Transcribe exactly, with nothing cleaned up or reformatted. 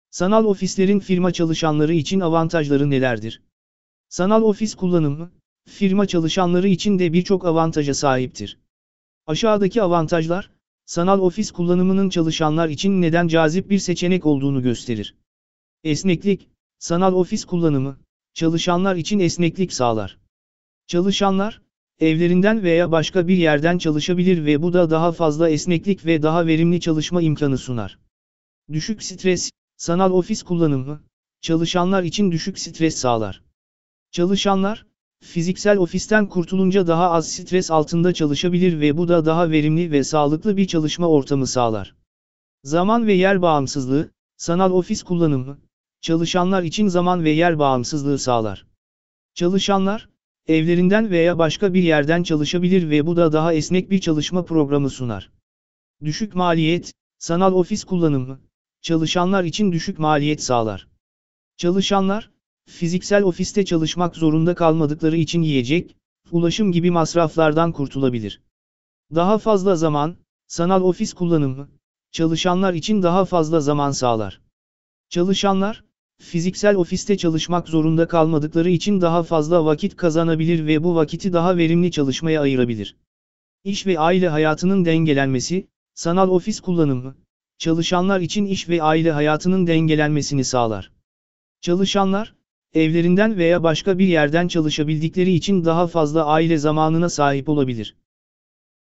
Sanal ofislerin firma çalışanları için avantajları nelerdir? Sanal ofis kullanımı, firma çalışanları için de birçok avantaja sahiptir. Aşağıdaki avantajlar, sanal ofis kullanımının çalışanlar için neden cazip bir seçenek olduğunu gösterir. Esneklik, sanal ofis kullanımı, çalışanlar için esneklik sağlar. Çalışanlar, evlerinden veya başka bir yerden çalışabilir ve bu da daha fazla esneklik ve daha verimli çalışma imkanı sunar. Düşük stres, sanal ofis kullanımı, çalışanlar için düşük stres sağlar. Çalışanlar, fiziksel ofisten kurtulunca daha az stres altında çalışabilir ve bu da daha verimli ve sağlıklı bir çalışma ortamı sağlar. Zaman ve yer bağımsızlığı, sanal ofis kullanımı, çalışanlar için zaman ve yer bağımsızlığı sağlar. Çalışanlar, evlerinden veya başka bir yerden çalışabilir ve bu da daha esnek bir çalışma programı sunar. Düşük maliyet, sanal ofis kullanımı, çalışanlar için düşük maliyet sağlar. Çalışanlar, fiziksel ofiste çalışmak zorunda kalmadıkları için yiyecek, ulaşım gibi masraflardan kurtulabilir. Daha fazla zaman, sanal ofis kullanımı, çalışanlar için daha fazla zaman sağlar. Çalışanlar, fiziksel ofiste çalışmak zorunda kalmadıkları için daha fazla vakit kazanabilir ve bu vakiti daha verimli çalışmaya ayırabilir. İş ve aile hayatının dengelenmesi, sanal ofis kullanımı, çalışanlar için iş ve aile hayatının dengelenmesini sağlar. Çalışanlar, evlerinden veya başka bir yerden çalışabildikleri için daha fazla aile zamanına sahip olabilir.